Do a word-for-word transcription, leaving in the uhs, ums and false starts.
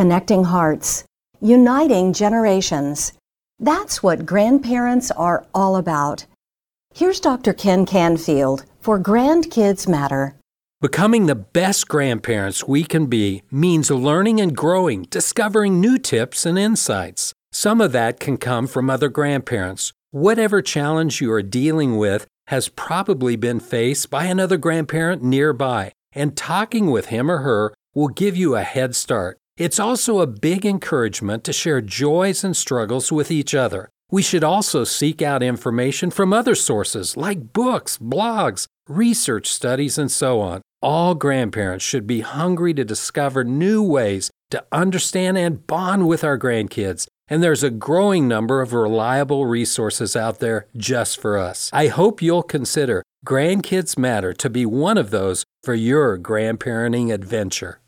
connecting hearts, uniting generations. That's what grandparents are all about. Here's Doctor Ken Canfield for Grandkids Matter. Becoming the best grandparents we can be means learning and growing, discovering new tips and insights. Some of that can come from other grandparents. Whatever challenge you are dealing with has probably been faced by another grandparent nearby, and talking with him or her will give you a head start. It's also a big encouragement to share joys and struggles with each other. We should also seek out information from other sources like books, blogs, research studies, and so on. All grandparents should be hungry to discover new ways to understand and bond with our grandkids. And there's a growing number of reliable resources out there just for us. I hope you'll consider Grandkids Matter to be one of those for your grandparenting adventure.